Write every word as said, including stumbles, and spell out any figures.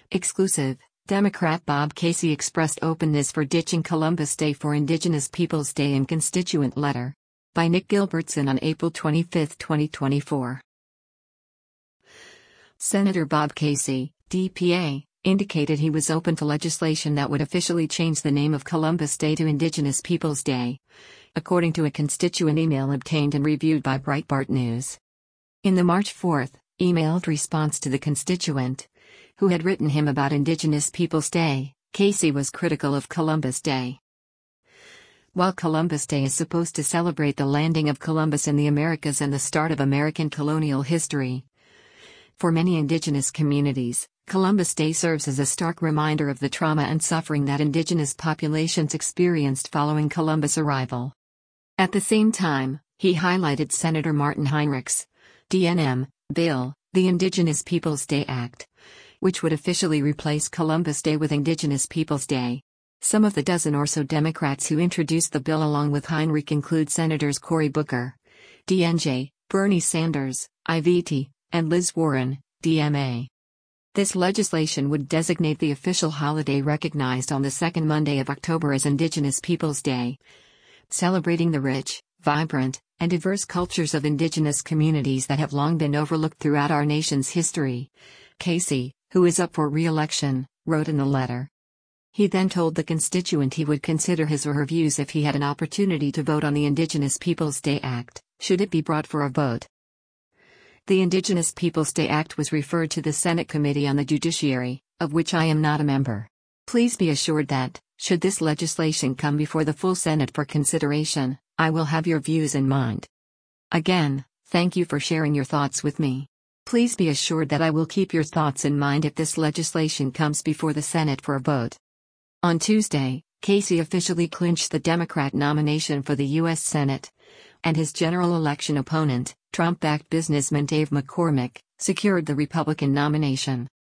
Exclusive. Democrat Bob Casey expressed openness for ditching Columbus Day for Indigenous Peoples Day in constituent letter. By Nick Gilbertson on April twenty-fifth, twenty twenty-four. Senator Bob Casey, D P A, indicated he was open to legislation that would officially change the name of Columbus Day to Indigenous Peoples Day, according to a constituent email obtained and reviewed by Breitbart News. In the March fourth, emailed response to the constituent, who had written him about Indigenous Peoples Day, Casey was critical of Columbus Day. While Columbus Day is supposed to celebrate the landing of Columbus in the Americas and the start of American colonial history, for many Indigenous communities, Columbus Day serves as a stark reminder of the trauma and suffering that Indigenous populations experienced following Columbus' arrival. At the same time, he highlighted Senator Martin Heinrich's D N M bill, the Indigenous Peoples Day Act, which would officially replace Columbus Day with Indigenous Peoples Day. Some of the dozen or so Democrats who introduced the bill along with Heinrich include Senators Cory Booker, D N J, Bernie Sanders, I V T, and Liz Warren, D M A. This legislation would designate the official holiday recognized on the second Monday of October as Indigenous Peoples Day, celebrating the rich, vibrant, and diverse cultures of Indigenous communities that have long been overlooked throughout our nation's history, Casey, who is up for re-election, wrote in the letter. He then told the constituent he would consider his or her views if he had an opportunity to vote on the Indigenous Peoples Day Act, should it be brought for a vote. The Indigenous Peoples Day Act was referred to the Senate Committee on the Judiciary, of which I am not a member. Please be assured that, should this legislation come before the full Senate for consideration, I will have your views in mind. Again, thank you for sharing your thoughts with me. Please be assured that I will keep your thoughts in mind if this legislation comes before the Senate for a vote. On Tuesday, Casey officially clinched the Democrat nomination for the U S Senate, and his general election opponent, Trump-backed businessman Dave McCormick, secured the Republican nomination.